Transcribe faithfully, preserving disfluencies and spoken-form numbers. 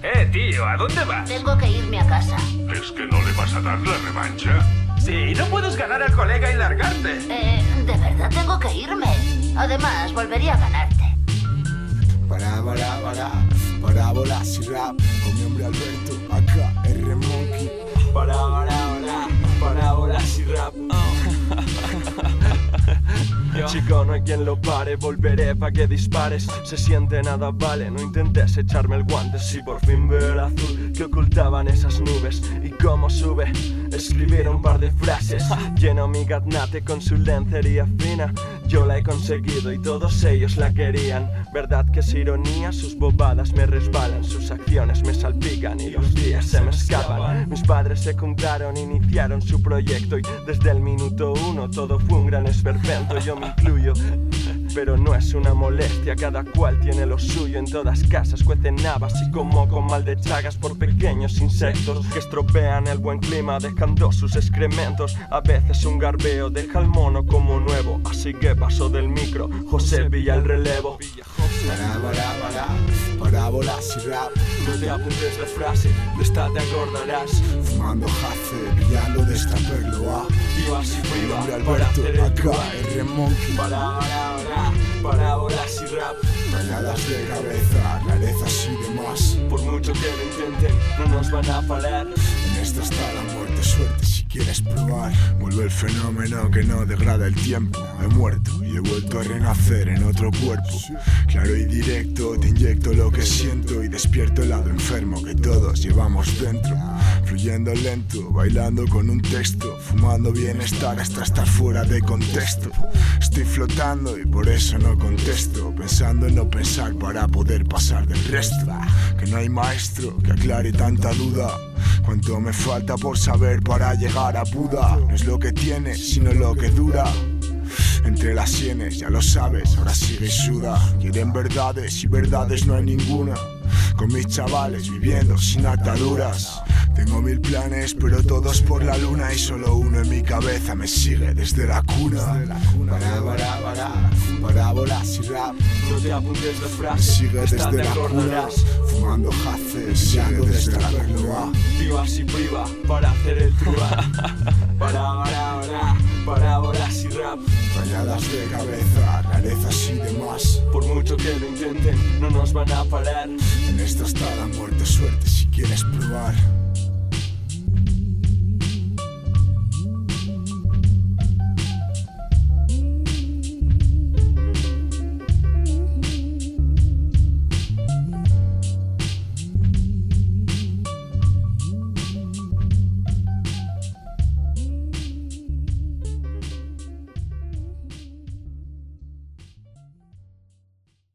Eh, tío, ¿a dónde vas? Tengo que irme a casa. ¿Es que no le vas a dar la revancha? Sí, no puedes ganar al colega y largarte. Eh, de verdad tengo que irme. Además, volvería a ganarte. Para, para, para, parábolas y rap. Con mi hombre Alberto, acá, R Monkey. Para, para, para, parábolas y rap. Chico, no hay quien lo pare, volveré pa' que dispares. Se siente nada vale, no intentes echarme el guante. Si por fin veo el azul que ocultaban esas nubes. Y cómo sube, escribir un par de frases. Lleno mi gaznate con su lencería fina. Yo la he conseguido y todos ellos la querían. Verdad que es ironía, sus bobadas me resbalan. Sus acciones me salpican y los días se me escapan. Mis padres se juntaron, iniciaron su proyecto. Y desde el minuto uno todo fue un gran esperpento. Yo me incluyo, pero no es una molestia. Cada cual tiene lo suyo. En todas casas cuecen habas y como con mal de chagas por pequeños insectos que estropean el buen clima dejando sus excrementos. A veces un garbeo deja al mono como nuevo. Así que paso del micro, José Villa el relevo. Para, para, para, parábolas y rap. No te apuntes la frase, de esta te acordarás. Fumando jace, brillando de esta perloa. Viva así viva, hombre para hacer el Alberto, truco. acá, R Monkey. Para, para, para, parábolas y rap. Rayadas de cabeza, rarezas y demás. Por mucho que lo intenten, no nos van a parar. En esta está la muerte, suerte si quieres probar. Vuelve el fenómeno que no degrada el tiempo. He muerto y he vuelto a renacer en otro cuerpo. Claro y directo, te inyecto lo que siento y despierto el lado enfermo que todos llevamos dentro. Fluyendo lento, bailando con un texto, fumando bienestar hasta estar fuera de contexto. Estoy flotando y por eso no contesto, pensando en no pensar para poder pasar del resto. Que no hay maestro que aclare tanta duda. Cuánto me falta por saber para llegar a Buda. No es lo que tiene, sino lo que dura. Entre las sienes, ya lo sabes, ahora sigue y suda. Quieren verdades y verdades no hay ninguna. Con mis chavales viviendo sin ataduras. Tengo mil planes, pero todos por la luna. Y solo uno en mi cabeza me sigue desde la cuna. Para, para, para, parábolas y rap. No te apuntes la frase, Me sigue de esta desde te la cuna. acordarás. Fumando jaces, brillando desde la perloa. Viva así priva, para hacer el truán. Para, para, para, parábolas y rap. Rayadas de cabeza, rarezas y demás. Por mucho que lo intenten, no nos van a parar. En esta está la muerte, suerte si quieres probar.